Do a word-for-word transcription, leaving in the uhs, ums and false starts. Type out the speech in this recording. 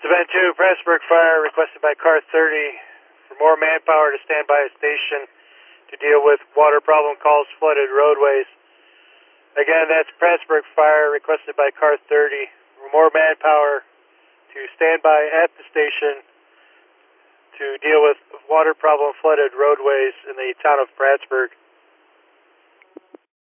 Event two, Pressburg Fire, requested by Car thirty for more manpower to stand by a station to deal with water problem calls, flooded roadways. Again, that's Pressburg Fire, requested by Car thirty for more manpower to stand by at the station to deal with water problem, flooded roadways in the town of Prattsburg.